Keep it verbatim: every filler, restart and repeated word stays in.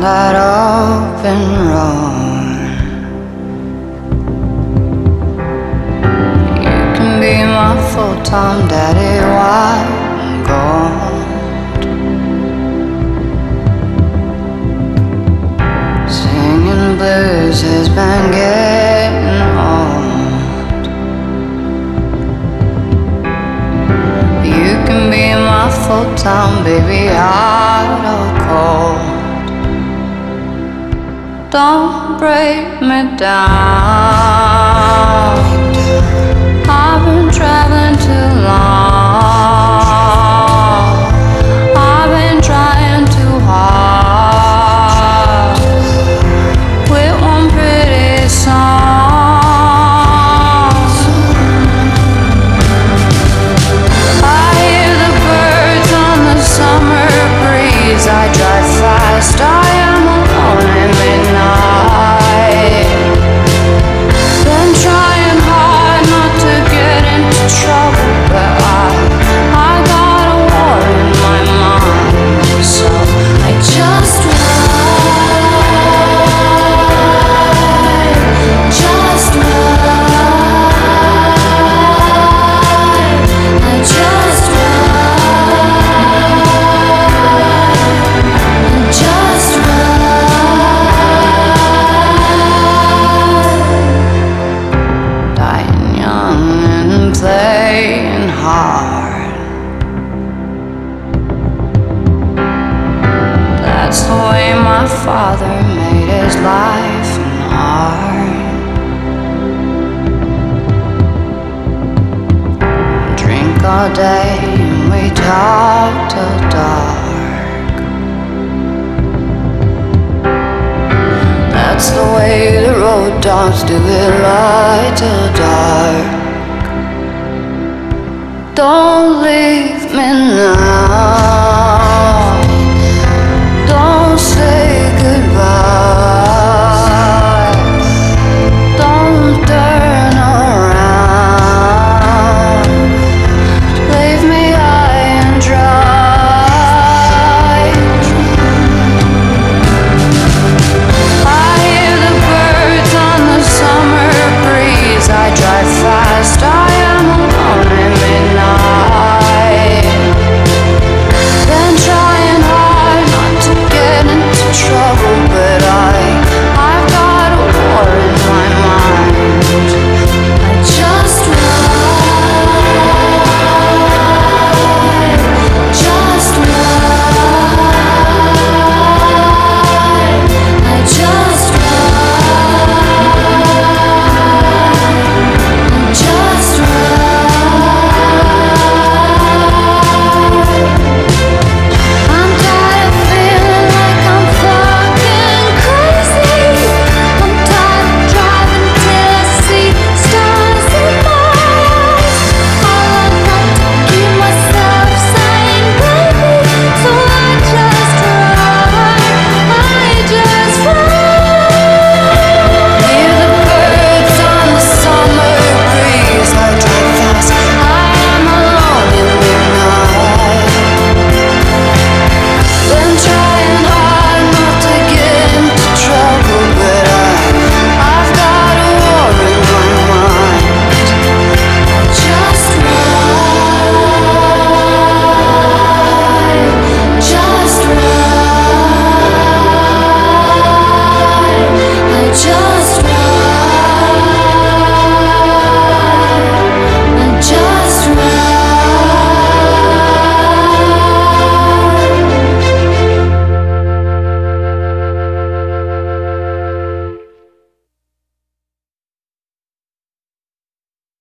that open road. You can be my full-time daddy while I'm gone. Singing blues has been getting old. You can be my full-time baby out of cold. Don't break me down. I've been traveling too long. I've been trying too hard with one pretty song. I hear the birds on the summer breeze. I drive fast, I am alone at midnight. Been trying hard not to get into trouble, but I, I got a war in my mind. So I just ride, just ride, I just ride, I just ride. Dying young and playing hard. That's the way my father made his life and art. Drink all day and we talk till dark. That's the way the road dogs do it, light till dark. Don't leave me now.